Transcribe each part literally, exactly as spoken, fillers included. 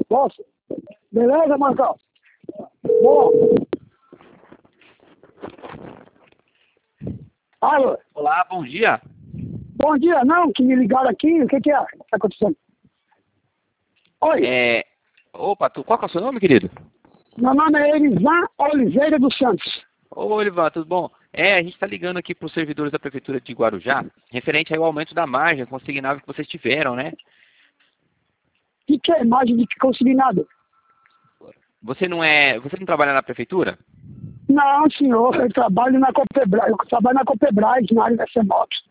Posso? Beleza, Marcão? Bom. Alô? Olá, bom dia. Bom dia, não, que me ligaram aqui, o que que é? O que tá acontecendo? Oi, É... Opa, tu... qual que é o seu nome, querido? meu nome é Elivan Oliveira dos Santos. Ô, Olivan, tudo bom? É, a gente está ligando aqui para os servidores da Prefeitura de Guarujá, referente ao aumento da margem consignável que vocês tiveram, né? O que que é imagem de consignado? Você não é... Você não trabalha na Prefeitura? Não, senhor, eu trabalho na Copebras, eu trabalho na Copebras, na área da CEMOX.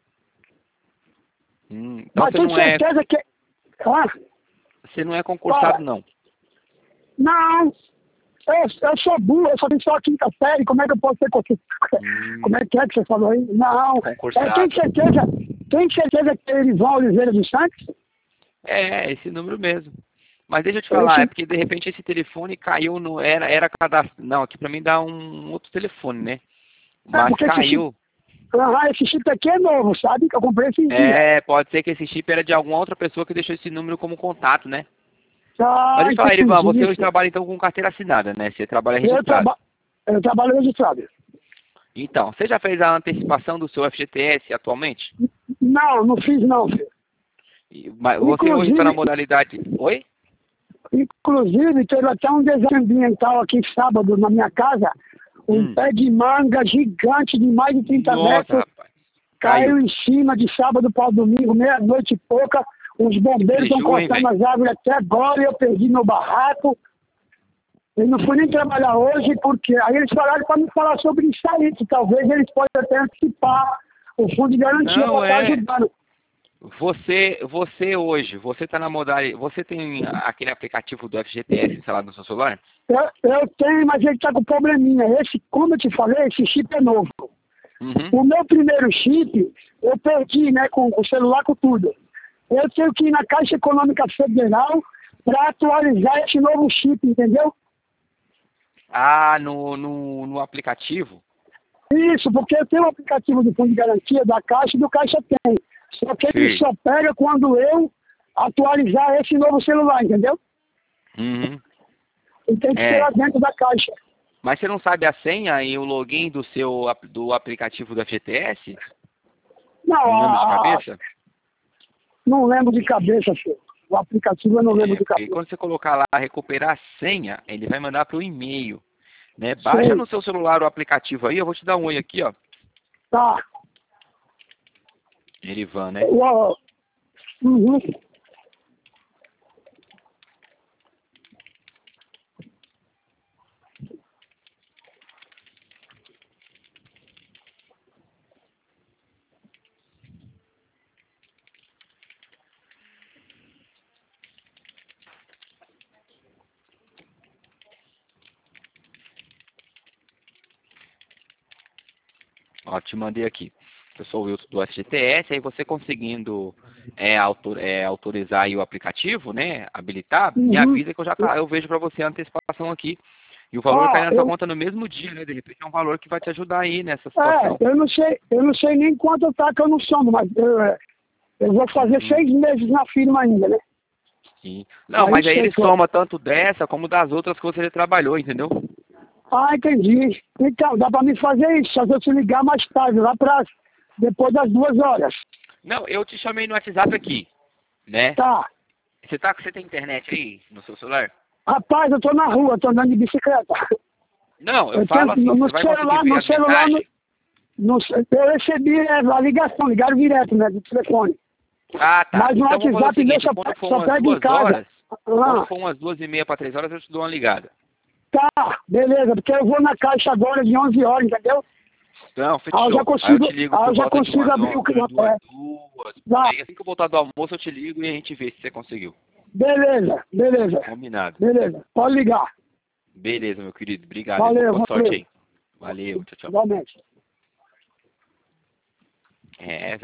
Hum, então Mas você tenho não é... certeza que... Ah, Você não é concursado, fala. não? Não, eu, eu sou burro, eu só tenho só a quinta série, como é que eu posso ser concursado? Hum, Como é que é que você falou aí? Não, é, concursado. tem certeza, tem certeza que é Elivan Oliveira dos Santos? É, esse número mesmo. Mas deixa eu te falar, Esse... é porque de repente esse telefone caiu no... Era, era cadastro... Não, aqui pra mim dá um outro telefone, né? É, Mas porque esse chip, caiu... ah, esse chip aqui é novo, sabe? Que eu comprei esses dias. É, pode ser que esse chip era de alguma outra pessoa que deixou esse número como contato, né? Mas Ah, deixa eu falar, Erivan, você hoje entendi. trabalha então com carteira assinada, né? Você trabalha Eu, registrado. traba... eu trabalho registrado. Então, você já fez a antecipação do seu F G T S atualmente? Não, não fiz não, filho. E- Mas você hoje está na Inclusive, modalidade... Oi? inclusive, teve até um desastre ambiental aqui sábado na minha casa. Um Hum. pé de manga gigante de mais de trinta Nossa, metros rapaz. caiu Caiu. em cima de sábado para domingo, meia-noite e pouca. Os bombeiros estão Preju, hein, cortando velho? as árvores até agora e eu perdi meu barraco. Eu não fui nem trabalhar hoje porque aí eles falaram para me falar sobre isso aí, que talvez eles possam até antecipar o fundo de garantia Não, para estar é... ajudando. Você, você hoje, você está na modalidade... Você tem aquele aplicativo do F G T S instalado no seu celular? Eu, eu tenho, mas ele está com probleminha. Esse, como eu te falei, esse chip é novo. Uhum. O meu primeiro chip, eu perdi, né, com o celular, com tudo. Eu tenho que ir na Caixa Econômica Federal para atualizar esse novo chip, entendeu? Ah, no, no, no aplicativo? Isso, porque eu tenho o aplicativo do Fundo de Garantia da Caixa e do Caixa Tem. Só que ele Sim. só pega quando eu atualizar esse novo celular, entendeu? Uhum. E tem que ser É. lá dentro da Caixa. Mas você não sabe a senha e o login do seu ap- do aplicativo do F G T S? Não, Não lembra de a, a- cabeça? não lembro de cabeça, filho. O aplicativo eu não lembro É, de porque cabeça. quando você colocar lá recuperar a senha, ele vai mandar para o e-mail, né? Baixa Sei. no seu celular o aplicativo aí, eu vou te dar um oi aqui, ó. Tá. Erivan, né? O, uhum. Ó, te mandei aqui. Eu sou o Wilton do F G T S, aí você conseguindo é, autor, é, autorizar aí o aplicativo, né? Habilitar, me Uhum. avisa que eu já tá, eu vejo para você a antecipação aqui. E o valor cai Ó, na sua eu, conta no mesmo dia, né? De repente é um valor que vai te ajudar aí nessa é, situação. eu não sei, eu não sei nem quanto tá que eu não somo, mas eu, é, eu vou fazer Uhum. seis meses na firma ainda, né? Sim. Não, Aí mas aí sei ele que eu- soma tanto dessa como das outras que você já trabalhou, entendeu? Ah, entendi. Então, dá pra mim fazer isso, só que eu te ligar mais tarde, lá pra depois das duas horas. Não, eu te chamei no WhatsApp aqui, né? Tá. Você tá, você tem internet aí no seu celular? Rapaz, eu tô na rua, tô andando de bicicleta. Não, eu Eu falo tenho, assim, no você vai celular, conseguir ver no as celular, no, mensagens? no, eu recebi é, a ligação, ligaram direto, né, do telefone. Ah, tá. Mas no Então vamos fazer o WhatsApp seguinte, deixa, quando for só umas pega em duas casa. horas, quando Ah, for umas duas e meia para três horas, eu te dou uma ligada. tá, beleza, porque eu vou na caixa agora de onze horas, entendeu? Não, Ah, eu já fechou. Aí eu consigo, te ligo ah, por eu já volta de consigo umas abrir o onze, duas, canal. É, duas. tá, Aí assim que eu voltar do almoço, eu te ligo e a gente vê se você conseguiu. beleza, beleza, Combinado. beleza, pode ligar. Beleza, meu querido. Obrigado, irmão. Valeu, Boa sorte valeu, aí. Valeu, tchau, tchau. igualmente. É,